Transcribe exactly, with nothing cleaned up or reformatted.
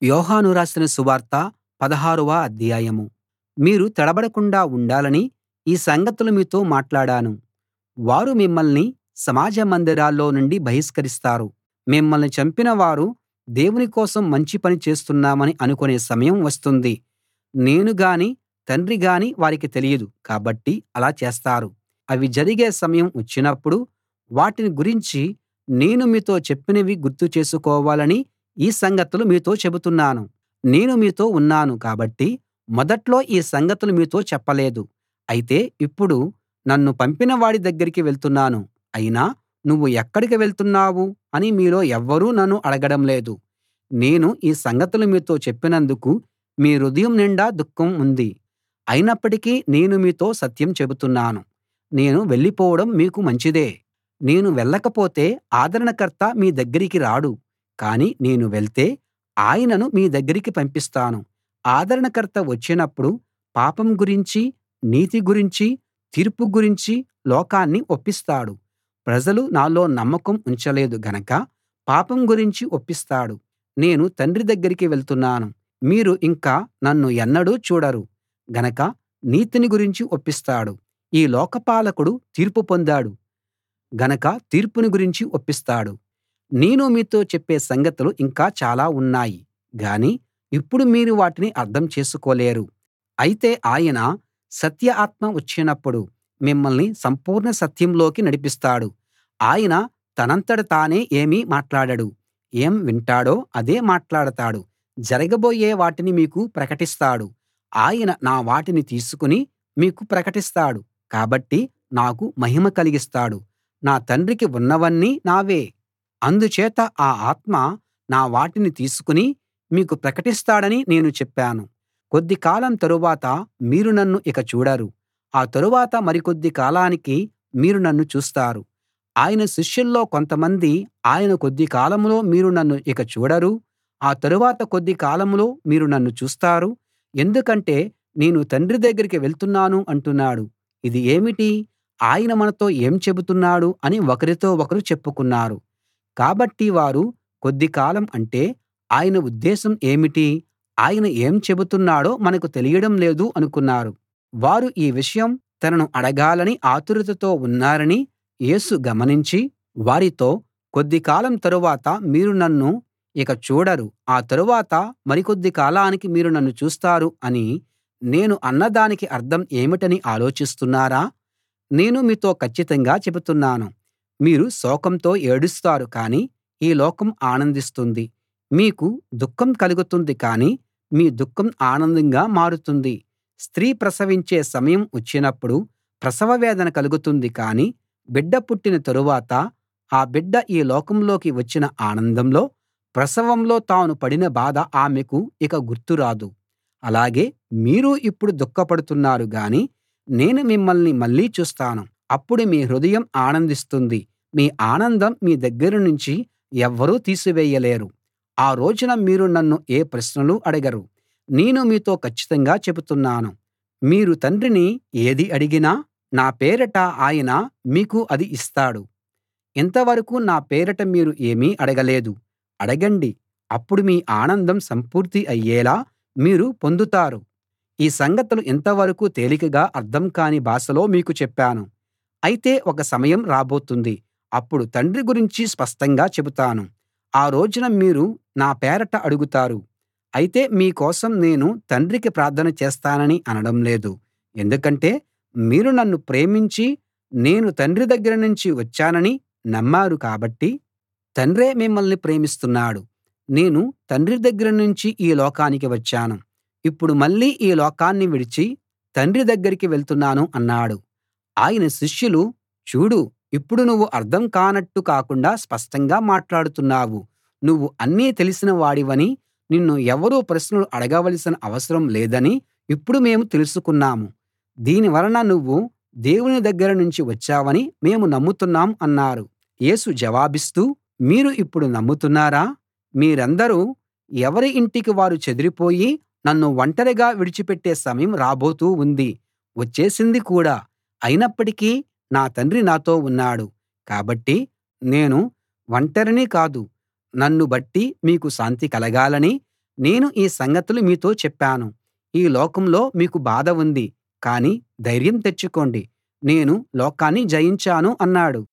యోహాను రాసిన సువార్త పదహారవ అధ్యాయం. మీరు తడబడకుండా ఉండాలని ఈ సంగతులు మీతో మాట్లాడాను. వారు మిమ్మల్ని సమాజ మందిరాల్లో నుండి బహిష్కరిస్తారు. మిమ్మల్ని చంపిన వారు దేవుని కోసం మంచి పని చేస్తున్నామని అనుకునే సమయం వస్తుంది. నేను గాని తండ్రి గాని వారికి తెలీదు కాబట్టి అలా చేస్తారు. అవి జరిగే సమయం వచ్చినప్పుడు వాటిని గురించి నేను మీతో చెప్పినవి గుర్తు చేసుకోవాలని ఈ సంగతులు మీతో చెబుతున్నాను. నేను మీతో ఉన్నాను కాబట్టి మొదట్లో ఈ సంగతులు మీతో చెప్పలేదు. అయితే ఇప్పుడు నన్ను పంపిన వాడి దగ్గరికి వెళ్తున్నాను. అయినా నువ్వు ఎక్కడికి వెళ్తున్నావు అని మీలో ఎవ్వరూ నన్ను అడగడం లేదు. నేను ఈ సంగతులు మీతో చెప్పినందుకు మీ హృదయం నిండా దుఃఖం ఉంది. అయినప్పటికీ నేను మీతో సత్యం చెబుతున్నాను. నేను వెళ్ళిపోవడం మీకు మంచిదే. నేను వెళ్ళకపోతే ఆదరణకర్త మీ దగ్గరికి రాడు. కానీ నేను వెళ్తే ఆయనను మీ దగ్గరికి పంపిస్తాను. ఆదరణకర్త వచ్చినప్పుడు పాపం గురించి, నీతి గురించి, తీర్పు గురించి లోకాన్ని ఒప్పిస్తాడు. ప్రజలు నాలో నమ్మకం ఉంచలేదు గనక పాపం గురించి ఒప్పిస్తాడు. నేను తండ్రి దగ్గరికి వెళ్తున్నాను. మీరు ఇంక నన్ను ఎన్నడూ చూడరు గనక నీతిని గురించి ఒప్పిస్తాడు. ఈ లోక పాలకుడు తీర్పు పొందాడు గనక తీర్పుని గురించి ఒప్పిస్తాడు. నేను మీతో చెప్పే సంగతులు ఇంకా చాలా ఉన్నాయి గాని ఇప్పుడు మీరు వాటిని అర్థం చేసుకోలేరు. అయితే ఆయన సత్య ఆత్మ వచ్చినప్పుడు మిమ్మల్ని సంపూర్ణ సత్యంలోకి నడిపిస్తాడు. ఆయన తనంతట తానే ఏమీ మాట్లాడడు. ఏం వింటాడో అదే మాట్లాడతాడు. జరగబోయే వాటిని మీకు ప్రకటిస్తాడు. ఆయన నా వాటిని తీసుకుని మీకు ప్రకటిస్తాడు. కాబట్టి నాకు మహిమ కలిగిస్తాడు. నా తండ్రికి ఉన్నవన్నీ నావే. అందుచేత ఆ ఆత్మ నా వాటిని తీసుకుని మీకు ప్రకటిస్తాడని నేను చెప్పాను. కొద్ది కాలం తరువాత మీరు నన్ను ఇక చూడరు. ఆ తరువాత మరికొద్ది కాలానికి మీరు నన్ను చూస్తారు. ఆయన శిష్యుల్లో కొంతమంది ఆయన కొద్ది కాలంలో మీరు నన్ను ఇక చూడరు, ఆ తరువాత కొద్ది కాలంలో మీరు నన్ను చూస్తారు, ఎందుకంటే నేను తండ్రి దగ్గరికి వెళ్తున్నాను అంటున్నాడు. ఇది ఏమిటి? ఆయన మనతో ఏం చెబుతున్నాడు అని ఒకరితో ఒకరు చెప్పుకున్నారు. కాబట్టి వారు కొద్ది కాలం అంటే ఆయన ఉద్దేశం ఏమిటి? ఆయన ఏం చెబుతున్నాడో మనకు తెలియడం లేదు అనుకున్నారు. వారు ఈ విషయం తనను అడగాలని ఆతురతతో ఉన్నారని యేసు గమనించి వారితో కొద్ది కాలం తరువాత మీరు నన్ను ఇక చూడరు, ఆ తరువాత మరికొద్ది కాలానికి మీరు నన్ను చూస్తారు అని నేను అన్నదానికి అర్థం ఏమిటని ఆలోచిస్తున్నారా? నేను మీతో కచ్చితంగా చెబుతున్నాను. మీరు శోకంతో ఏడుస్తారు కానీ ఈ లోకం ఆనందిస్తుంది. మీకు దుఃఖం కలుగుతుంది కానీ మీ దుఃఖం ఆనందంగా మారుతుంది. స్త్రీ ప్రసవించే సమయం వచ్చినప్పుడు ప్రసవ వేదన కలుగుతుంది కానీ బిడ్డ పుట్టిన తరువాత ఆ బిడ్డ ఈ లోకంలోకి వచ్చిన ఆనందంలో, ప్రసవంలో తాను పడిన బాధ ఆమెకు ఇక గుర్తు రాదు. అలాగే మీరు ఇప్పుడు దుఃఖపడుతున్నారు గానీ నేను మిమ్మల్ని మళ్ళీ చూస్తాను. అప్పుడు మీ హృదయం ఆనందిస్తుంది. మీ ఆనందం మీ దగ్గర నుంచి ఎవ్వరూ తీసివేయలేరు. ఆ రోజున మీరు నన్ను ఏ ప్రశ్నలూ అడగరు. నేను మీతో కచ్చితంగా చెబుతున్నాను. మీరు తండ్రిని ఏది అడిగినా నా పేరిట ఆయన మీకు అది ఇస్తాడు. ఇంతవరకూ నా పేరిట మీరు ఏమీ అడగలేదు. అడగండి, అప్పుడు మీ ఆనందం సంపూర్తి అయ్యేలా మీరు పొందుతారు. ఈ సంగతులు ఇంతవరకూ తేలికగా అర్థం కాని భాషలో మీకు చెప్పాను. అయితే ఒక సమయం రాబోతుంది. అప్పుడు తండ్రి గురించి స్పష్టంగా చెబుతాను. ఆ రోజున మీరు నా పేరట అడుగుతారు. అయితే మీ కోసం నేను తండ్రికి ప్రార్థన చేస్తానని అనడం లేదు. ఎందుకంటే మీరు నన్ను ప్రేమించి నేను తండ్రి దగ్గర నుంచి వచ్చానని నమ్మారు కాబట్టి. తండ్రే మిమ్మల్ని ప్రేమిస్తున్నాడు. నేను తండ్రి దగ్గర నుంచి ఈ లోకానికి వచ్చాను. ఇప్పుడు మళ్ళీ ఈ లోకాన్ని విడిచి తండ్రి దగ్గరికి వెళ్తున్నాను అన్నాడు. ఆయన శిష్యులు, చూడు, ఇప్పుడు నువ్వు అర్థం కానట్టు కాకుండా స్పష్టంగా మాట్లాడుతున్నావు. నువ్వు అన్నీ తెలిసిన వాడివని, నిన్ను ఎవరూ ప్రశ్నలు అడగవలసిన అవసరం లేదని ఇప్పుడు మేము తెలుసుకున్నాము. దీని వలన నువ్వు దేవుని దగ్గర నుంచి వచ్చావని మేము నమ్ముతున్నాం అన్నారు. యేసు జవాబిస్తూ, మీరు ఇప్పుడు నమ్ముతున్నారా? మీరందరూ ఎవరి ఇంటికి వారు చెదిరిపోయి నన్ను ఒంటరిగా విడిచిపెట్టే సమయం రాబోతూ ఉంది, వచ్చేసింది కూడా. అయినప్పటికీ నా తండ్రి నాతో ఉన్నాడు. కాబట్టి నేను ఒంటరిని కాదు. నన్ను బట్టి మీకు శాంతి కలగాలని నేను ఈ సంగతులు మీతో చెప్పాను ఈ లోకంలో మీకు బాధ ఉంది కానీ ధైర్యం తెచ్చుకోండి నేను లోకాన్ని జయించాను అన్నాడు